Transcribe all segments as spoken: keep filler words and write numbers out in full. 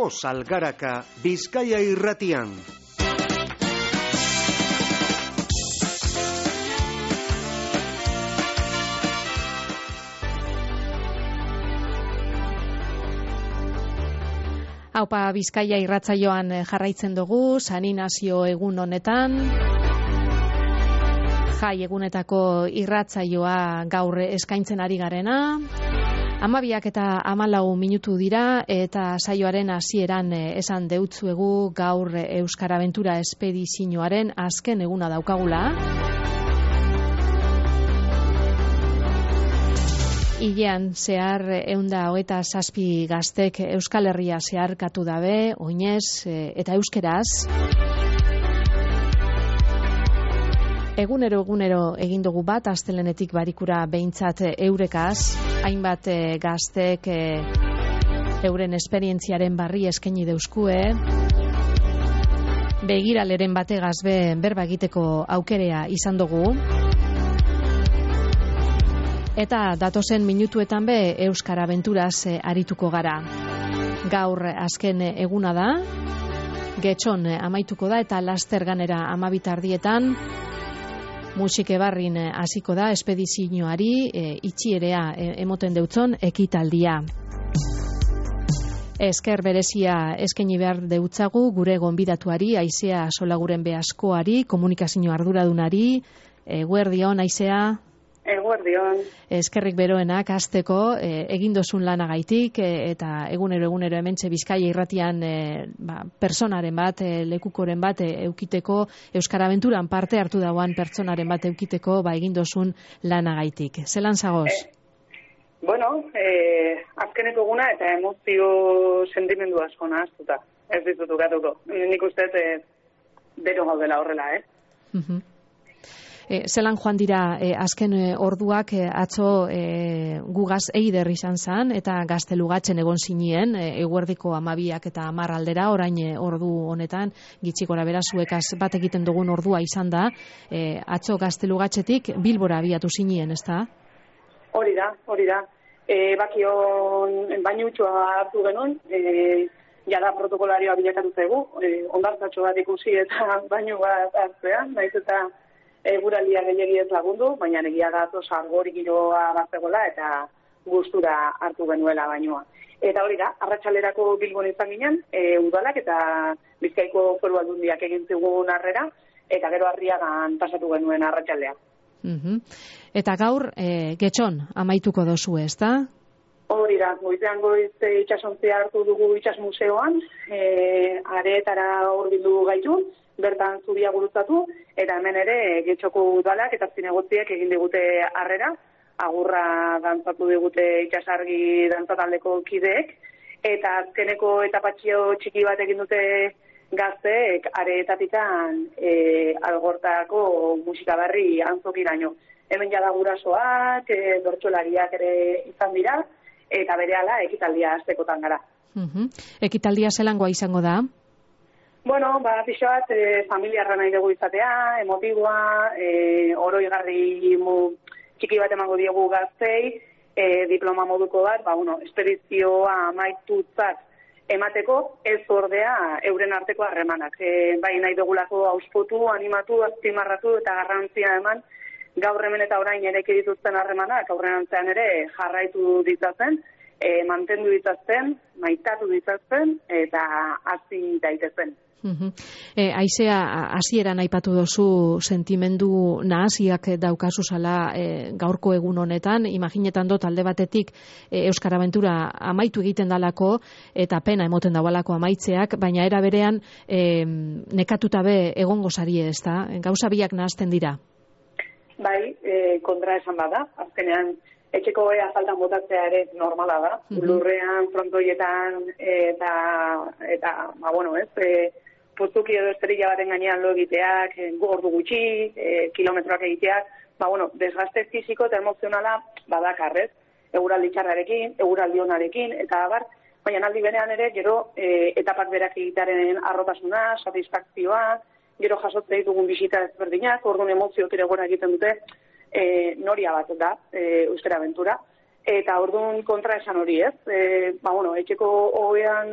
Voz Algaraka, Bizkaia Irratian. Haupa Bizkaia irratsaioan jarraitzen dugu, San Inazio egun honetan. Jai egunetako irratsaioa gaur eskaintzen ari garena. Hamabiak eta hamalau minutu dira eta saioaren hasieran esan deutzuegu gaur Euskara Abentura espedizioaren azken eguna daukagula. Hilean zehar ehunda hogeita zazpi gaztek Euskal Herria zeharkatu dabe, oinez eta euskeraz. Egunero egunero egin dugu bat, astelenetik barikura behintzat eurekaz, hainbat gaztek euren esperientziaren barri eskaini deuskue, begiraleren bategaz be berba egiteko aukerea izan dugu. Eta datozen minutuetan be Euskara Abenturaz arituko gara. Gaur azken eguna da, Getxon amaituko da eta lasterganera amabitardietan, musike barrin hasiko da espedizioari e, itxierea e, emoten deutzon ekitaldia. Esker berezia eskaini behar deutzagu gure gonbidatuari, Aizea Solaguren Beaskoari, komunikazio arduradunari, eguerdion Aizea. Eguerdion. Eskerrik beroenak hasteko e, egin dozun lanagaitik e, eta egunero egunero hementxe Bizkaia irratian e, ba, personaren bat, e, lekukoren bat e, eukiteko, Euskara Abenturan parte hartu dauan pertsonaren bat eukiteko ba, egin dozun lanagaitik. Zelan zagoz? Eh, bueno, eh, azkeneko eguna eta emozio sentimendu asko nahaztuta. Ez ditutu gatuko. Nik uste eh, bero gaudela horrela, eh? Uh-huh. E, zelan joan dira e, azken e, orduak e, atzo e, gugaz eider izan zan eta gaztelugatzen egon zinien e, eguerdiko amabiak eta amar aldera orain e, ordu honetan gitxikora bera zuekaz bat egiten dugun ordua izan da e, atzo gaztelugatzetik Bilbora abiatu zinien, ez da? Hori da, hori da. E, bakion bainutxoa hartu genuen, e, jada protokolarioa bilakatu zegu, e, ondartzatxo bat ikusi eta bainu bat hartzean, naiz eta eguralia gehiagi ez lagundu, baina egia da oso argori giroa batzegola eta gustura hartu genuela bainoa. Eta hori da, arratsalerako Bilbon izan ginen, e, udalak eta Bizkaiko Foru Aldundiak egin zigun harrera, eta gero Arriagan pasatu genuen arratsaldea. Uh-huh. Eta gaur, e, Getxon amaituko dozu, ez da? Hori da, goizean goiz itsasontzia hartu dugu itsas museoan, e, areetara hurbildu gaitu, bertan zubia gurutzatu, eta hemen ere Getxoko udalak eta zinegotziek egin digute harrera, agurra dantzatu digute itsasargi dantzataldeko kideek, eta azkeneko etapatxio txiki bat egin dute gazteek areetatikan e, algortako musikabarri antzokiraino. Hemen jada gurasoak, e, bertsolariak ere izan dira, eta berehala ekitaldia hastekotan gara. Uh-huh. Ekitaldia zelangoa izango da? Bueno, ba, pixo bat, e, familiarra nahi dugu izatea, emotiboa, e, oroigarri mu, txiki bat emango diogu gaztei, e, diploma moduko bat, ba, bueno, espedizioa amaitutzat emateko, ez ordea euren arteko harremanak. E, bai nahi dugulako auspotu, animatu, azpimarratu eta garrantzia eman, gaur hemen eta orain ere dituzten harremanak, aurrenantzean ere jarraitu ditzatzen, e, mantendu ditzatzen, maitatu ditzatzen eta hasi daitezen. Uh-huh. E, Aizea, hasieran aipatu dozu sentimendu nahasiak daukazu zala e, gaurko egun honetan, imaginetan dut alde batetik e, Euskara Abentura amaitu egiten dalako eta pena emoten daualako amaitzeak, baina era berean e, nekatuta be egongo zarie, ez da? Gauza biak nahazten dira. Bai, e, kontra esan bada, azkenean etxeko ea faltan botatzea ere normala da, uh-huh. Lurrean, frontoietan eta, eta ba, bueno, ez, e, postuki edo esterilla baten gainean lo egiteak, gordu gutxi, e, kilometroak egiteak, ba, bueno, desgaste fiziko eta emozionala badakarrez, eguraldi txarrarekin, eguraldi onarekin, eta abar, baina aldi berean ere, gero, e, etapak berak egitearen arrotasuna, satisfakzioa, gero jasotze ditugun bisita ezberdinak, orduan emoziok ere gora egiten dute, e, noria bat da, e, Euskara Abentura, eta orduan kontra esan hori ez, e, ba, bueno, etxeko hogean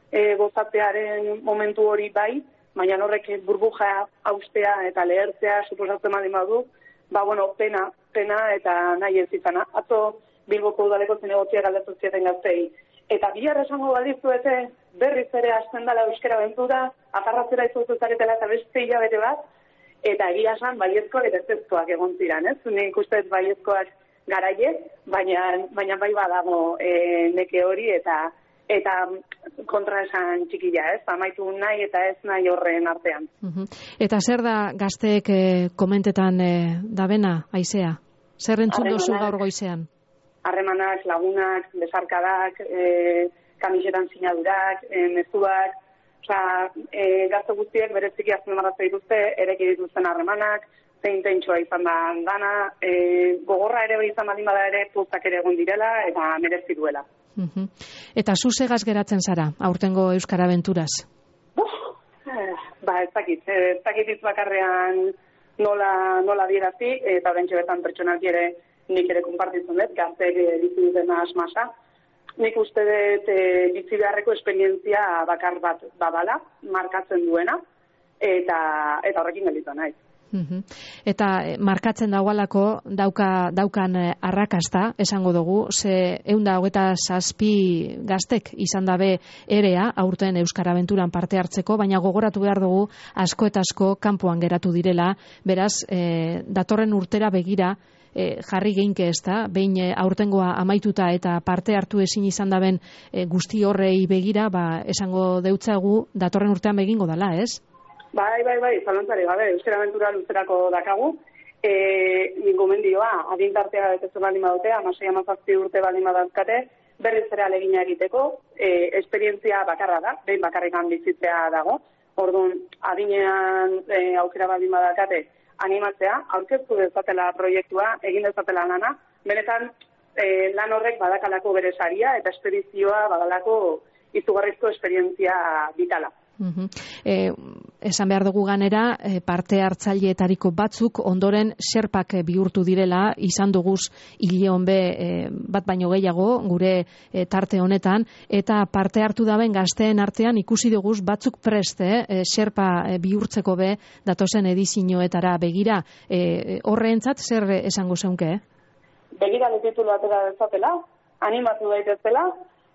e, gozatzearen momentu hori bai, baina horrek burbuja haustea eta lehertzea suposatzen baldin badu, ba, bueno, pena, pena eta nahi ez izana. Atzo Bilboko udaleko zinegotzia galdetu zieten gaztei. Eta bihar esango badizuete berriz ere hasten dela euskara abentura, aparratzera izutu zaretela eta beste hilabete bat, eta egia esan baiezkoak eta ezezkoak egon ziren, ez? Nik ustez baiezkoak garaie, baina, baina bai badago e, neke hori eta eta kontra esan txikila, ez? Amaitu nahi eta ez nahi horren artean. Uh-huh. Eta zer da gazteek eh, komentetan eh, dabena, Aizea? Zer entzun dozu gaur goizean? Harremanak, lagunak, besarkadak, e, kamisetan sinadurak, e, mezuak, osea, e, gazte guztiek bereziki azpimarratzen dituzte, ereki dituzten harremanak, zein tentsoa izan da dana, e, gogorra ere izan baldin bada ere pulsak ere egon direla eta merezi duela. Uh-huh. Eta zu segaz geratzen zara, aurtengo Euskara Abenturaz? Uf, eh, ba, ez dakit, ez dakit hitz bakarrean nola, nola dierazi, eta bentsi betan pertsonak ere nik ere konpartitzen dut, gazteek bizi duten asmasa. Nik uste dut e, bizi beharreko esperientzia bakar bat badala, markatzen duena, eta eta horrekin gelditu nahi. Uh-huh. Eta markatzen daualako dauka, daukan arrakasta, esango dugu, ze ehun eta hogeita zazpi gaztek izan dabe erea aurten Euskara Abenturan parte hartzeko, baina gogoratu behar dugu asko eta asko kanpoan geratu direla, beraz, e, datorren urtera begira, E, jarri geinke ez da, behin e, aurtengoa amaituta eta parte hartu ezin izan daben e, guzti horrei begira, ba, esango deutzagu datorren urtean begingo dala, ez? Bai, bai, bai, zalantzari gabe, Euskara Abentura luzerako dakagu, e, gomendioa, adintartea betetzen baldin badute, hamasei hamazazpi urte baldin badazkate, berriz ere alegina egiteko, e, esperientzia bakarra da, behin bakarrikan bizitzea dago, orduan, adinean e, aukera baldin badakate, animatzea, aurkeztu dezatela proiektua, egin dezatela lana, benetan e, lan horrek badakalako bere saria eta espedizioa badalako izugarrizko esperientzia vitala. Uh-huh. E, esan behar dugu ganera, e, parte hartzaileetariko batzuk ondoren xerpak bihurtu direla, izan duguz hileon be e, bat baino gehiago gure e, tarte honetan, eta parte hartu daben gazteen artean ikusi duguz batzuk preste, e, xerpa e, bihurtzeko be datozen edizioetara begira. E, horreentzat zer esango zeunke? Begira titulu atera dezatela, animatu daitezela,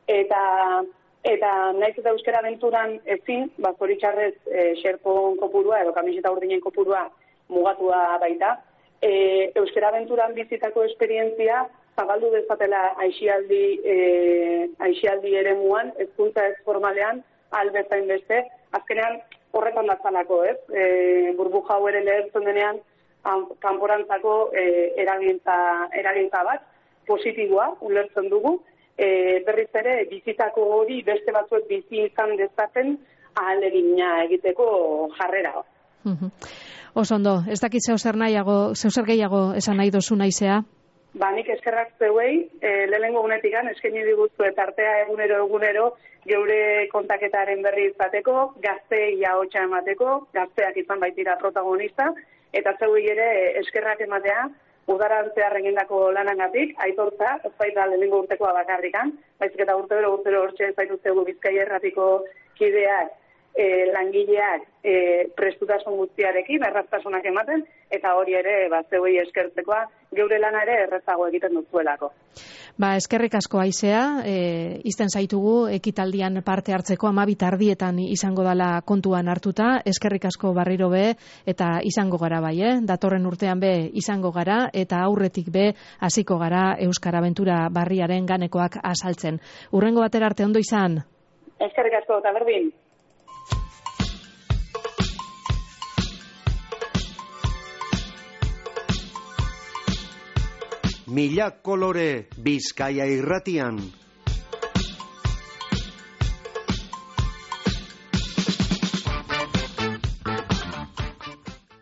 eta Eta naiz eta Euskara Abenturan ezin, ba, zoritxarrez e, xerpon kopurua edo kamiseta urdinen kopurua mugatua baita. E, Euskara Abenturan bizitako esperientzia zabaldu dezatela aixialdi, e, aixialdi ere muan, hezkuntza ez formalean, albezain beste. Azkenean horretan datzalako, ez? E, burbuja hau ere lehertzen denean, kanporantzako e, eragintza, eragintza bat, positiboa, ulertzen dugu. E, berriz ere, bizitako hori beste batzuek bizi izan dezaten ahalegina egiteko jarrera. Uh-huh. Osondo, ez dakit zeu zer nahiago, zeu zer gehiago esan nahi dozu Aizea? Ba, nik eskerrak zeuei, e, lehenengo gunetikan, eskaini diguztu eta artea egunero egunero, geure kontaketaren berri izateko, gazteei ahotsa emateko, gazteak izan baitira protagonista, eta zeuei ere eskerrak ematea, udaran zehar egindako lanangatik, aitortza, ez baita lehenengo urtekoa bakarrikan, baizik eta urtero urtero hortxe ez baitu zegu Bizkaia Erratiko kideak, e, langileak e, prestutasun guztiarekin, erraztasunak ematen, eta hori ere bat zeuei eskertzekoa, geure lana ere errezago egiten duzuelako. Ba, eskerrik asko Aizea, e, izten zaitugu ekitaldian parte hartzeko hamabi tardietan izango dala kontuan hartuta, eskerrik asko barriro be, eta izango gara bai, eh? Datorren urtean be izango gara, eta aurretik be hasiko gara Euskara Abentura barriaren ganekoak azaltzen. Urrengo batera arte ondo izan? Eskerrik asko, eta berdin. Mila kolore Bizkaia Irratian.